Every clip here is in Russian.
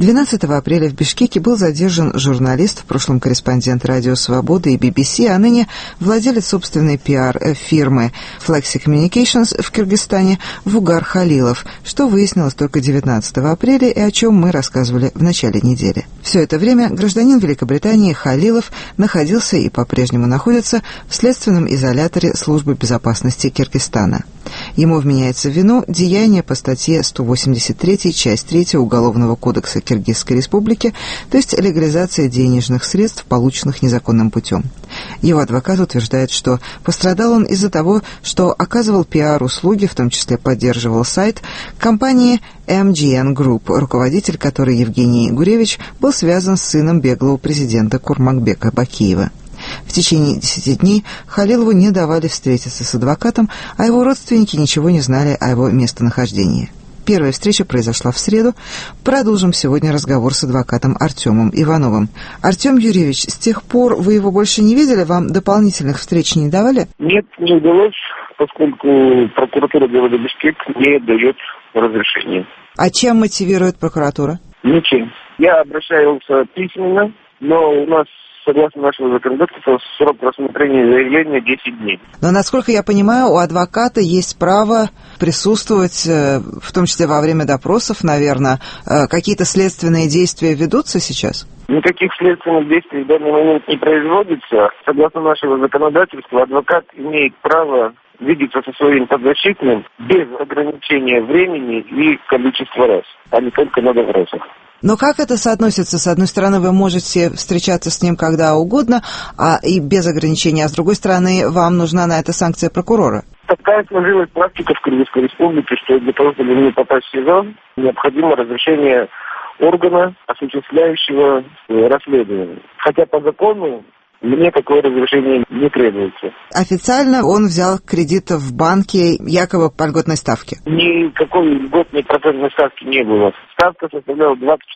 12 апреля в Бишкеке был задержан журналист, в прошлом корреспондент Радио Свобода и BBC, а ныне владелец собственной пиар-фирмы Flexi Communications в Кыргызстане Вугар Халилов, что выяснилось только 19 апреля и о чем мы рассказывали в начале недели. Все это время гражданин Великобритании Халилов находился и по-прежнему находится в следственном изоляторе Службы безопасности Кыргызстана. Ему вменяется в вину деяние по статье 183, часть 3 Уголовного кодекса Киргизской Республики, то есть легализация денежных средств, полученных незаконным путем. Его адвокат утверждает, что пострадал он из-за того, что оказывал пиар-услуги, в том числе поддерживал сайт компании MGN Group, руководитель которой Евгений Гуревич был связан с сыном беглого президента Курманбека Бакиева. В течение 10 дней Халилову не давали встретиться с адвокатом, а его родственники ничего не знали о его местонахождении. Первая встреча произошла в среду. Продолжим сегодня разговор с адвокатом Артемом Ивановым. Артем Юрьевич, с тех пор вы его больше не видели? Вам дополнительных встреч не давали? Нет, не удалось, поскольку прокуратура города Бишкек не дает разрешения. А чем мотивирует прокуратура? Ничем. Я обращался письменно, но у нас, согласно нашего законодательства, срок рассмотрения заявления 10 дней. Но, насколько я понимаю, у адвоката есть право присутствовать, в том числе во время допросов, наверное. Какие-то следственные действия ведутся сейчас? Никаких следственных действий в данный момент не производится. Согласно нашего законодательства, адвокат имеет право видеться со своим подзащитным без ограничения времени и количества раз, а не только на допросах. Но как это соотносится? С одной стороны, вы можете встречаться с ним когда угодно, и без ограничений, а с другой стороны, вам нужна на это санкция прокурора. Такая сложилась практика в Кыргызской Республике, что для того, чтобы не попасть в СИЗО, необходимо разрешение органа, осуществляющего расследование. Хотя по закону мне такое разрешение не требуется. Официально он взял кредит в банке якобы по льготной ставке? Никакой льготной процентной ставки не было. Ставка составляла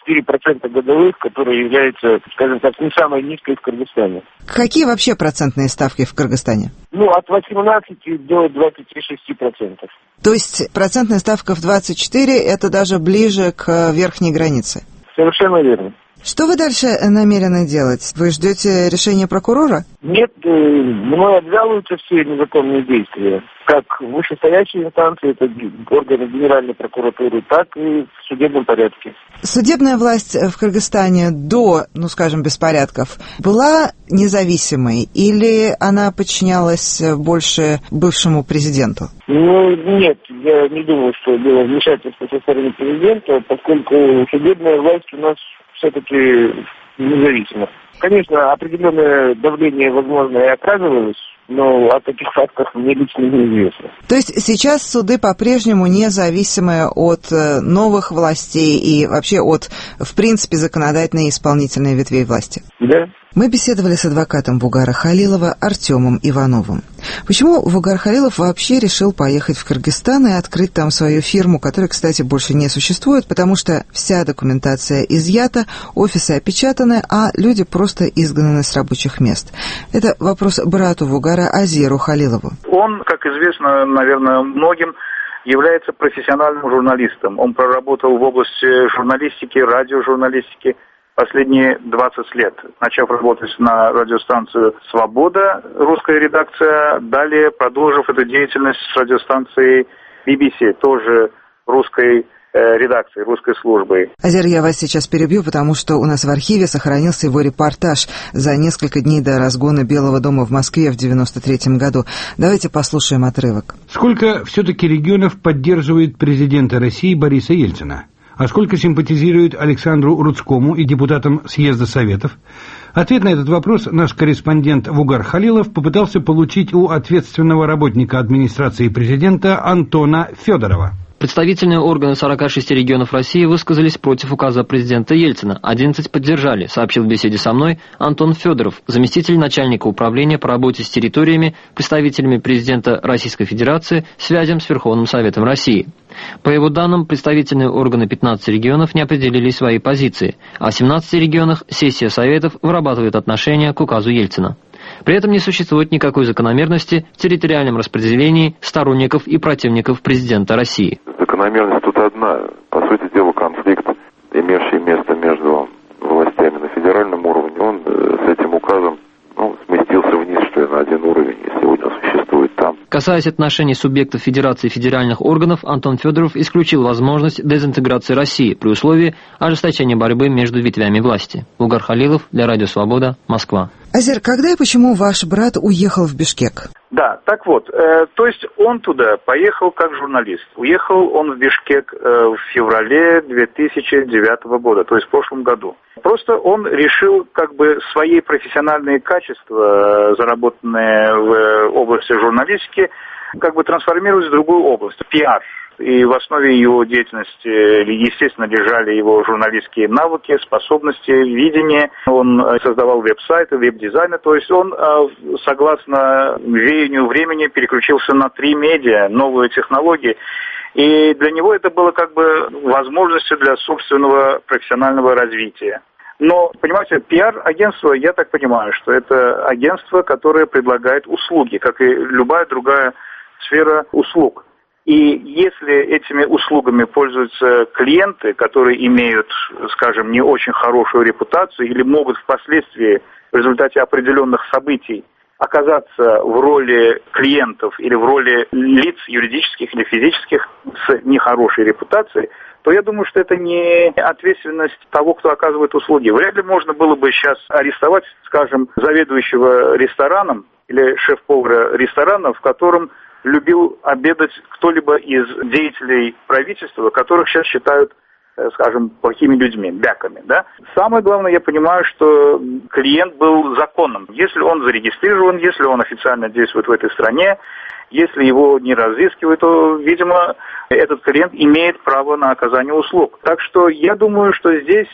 24% годовых, которая является, скажем так, не самой низкой в Кыргызстане. Какие вообще процентные ставки в Кыргызстане? От 18 до 26%. То есть процентная ставка в 24 – это даже ближе к верхней границе? Совершенно верно. Что вы дальше намерены делать? Вы ждете решения прокурора? Нет, мной обжалуются все незаконные действия. Как вышестоящие инстанции, это органы Генеральной прокуратуры, так и в судебном порядке. Судебная власть в Кыргызстане до, скажем, беспорядков была независимой или она подчинялась больше бывшему президенту? Нет, я не думаю, что было вмешательство со стороны президента, поскольку судебная власть у нас все-таки независимо. Конечно, определенное давление, возможно, и оказывалось, но о таких фактах мне лично неизвестно. То есть сейчас суды по-прежнему независимы от новых властей и вообще от, в принципе, законодательной и исполнительной ветвей власти? Да. Мы беседовали с адвокатом Вугара Халилова Артемом Ивановым. Почему Вугар Халилов вообще решил поехать в Кыргызстан и открыть там свою фирму, которая, кстати, больше не существует, потому что вся документация изъята, офисы опечатаны, а люди просто изгнаны с рабочих мест? Это вопрос брату Вугара Азеру Халилову. Он, как известно, наверное, многим, является профессиональным журналистом. Он проработал в области журналистики, радиожурналистики последние 20 лет, начав работать на радиостанцию «Свобода», русская редакция, далее продолжив эту деятельность с радиостанцией BBC, тоже русской редакцией, русской службой. Азер, я вас сейчас перебью, потому что у нас в архиве сохранился его репортаж за несколько дней до разгона Белого дома в Москве в 1993 году. Давайте послушаем отрывок. Сколько все-таки регионов поддерживает президента России Бориса Ельцина? А сколько симпатизирует Александру Рудскому и депутатам съезда Советов? Ответ на этот вопрос наш корреспондент Вугар Халилов попытался получить у ответственного работника администрации президента Антона Федорова. Представительные органы 46 регионов России высказались против указа президента Ельцина. 11 поддержали, сообщил в беседе со мной Антон Федоров, заместитель начальника управления по работе с территориями, представителями президента Российской Федерации, связям с Верховным Советом России. По его данным, представительные органы 15 регионов не определили свои позиции, а в 17 регионах сессия Советов вырабатывает отношение к указу Ельцина. При этом не существует никакой закономерности в территориальном распределении сторонников и противников президента России. Закономерность тут одна. По сути дела, конфликт, имевший место Касаясь отношений субъектов Федерации и федеральных органов, Антон Федоров исключил возможность дезинтеграции России при условии ожесточения борьбы между ветвями власти. Угар Халилов для Радио Свобода, Москва. Азер, когда и почему ваш брат уехал в Бишкек? Да, так вот, то есть он туда поехал как журналист. Уехал он в Бишкек в феврале 2009 года, то есть в прошлом году. Просто он решил как бы свои профессиональные качества, заработанные в области журналистики, как бы трансформировать в другую область, пиар. И в основе его деятельности, естественно, лежали его журналистские навыки, способности, видение. Он создавал веб-сайты, веб-дизайны. То есть он, согласно веянию времени, переключился на 3 медиа, новые технологии. И для него это было как бы возможностью для собственного профессионального развития. Но, понимаете, пиар-агентство, я так понимаю, что это агентство, которое предлагает услуги, как и любая другая сфера услуг. И если этими услугами пользуются клиенты, которые имеют, скажем, не очень хорошую репутацию или могут впоследствии в результате определенных событий оказаться в роли клиентов или в роли лиц юридических или физических с нехорошей репутацией, то я думаю, что это не ответственность того, кто оказывает услуги. Вряд ли можно было бы сейчас арестовать, скажем, заведующего рестораном или шеф-повара ресторана, в котором любил обедать кто-либо из деятелей правительства, которых сейчас считают, скажем, плохими людьми, бяками, да? Самое главное, я понимаю, что клиент был законным. Если он зарегистрирован, если он официально действует в этой стране, если его не разыскивают, то, видимо, этот клиент имеет право на оказание услуг. Так что я думаю, что здесь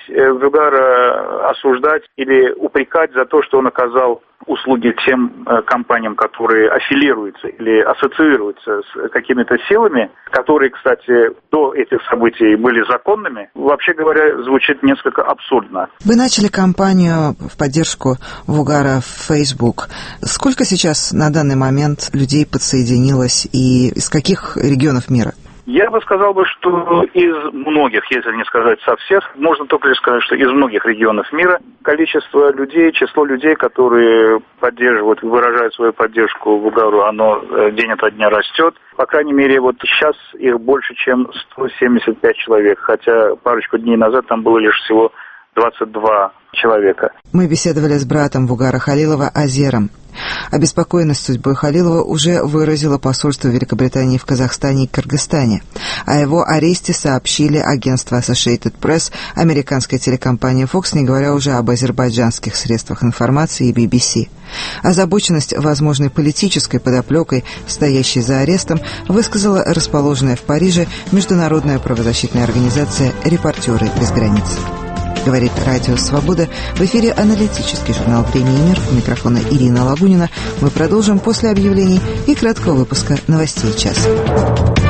Вугара осуждать или упрекать за то, что он оказал услуги тем компаниям, которые аффилируются или ассоциируются с какими-то силами, которые, кстати, до этих событий были законными, вообще говоря, звучит несколько абсурдно. Вы начали кампанию в поддержку Вугара в Facebook. Сколько сейчас на данный момент людей подсоединилось и из каких регионов мира? Я бы сказал, что из многих, если не сказать со всех, можно только лишь сказать, что из многих регионов мира количество людей, число людей, которые поддерживают, выражают свою поддержку Вугару, оно день ото дня растет. По крайней мере, вот сейчас их больше, чем 175 человек, хотя парочку дней назад там было лишь всего 22 человека. Мы беседовали с братом Вугара Халилова Азером. Обеспокоенность судьбой Халилова уже выразило посольство Великобритании в Казахстане и Кыргызстане. О его аресте сообщили агентство Associated Press, американская телекомпания Fox, не говоря уже об азербайджанских средствах информации и BBC. Озабоченность возможной политической подоплекой, стоящей за арестом, высказала расположенная в Париже международная правозащитная организация «Репортеры без границ». Говорит Радио Свобода. В эфире аналитический журнал «Время и мир». У микрофона Ирина Лагунина. Мы продолжим после объявлений и краткого выпуска новостей часа.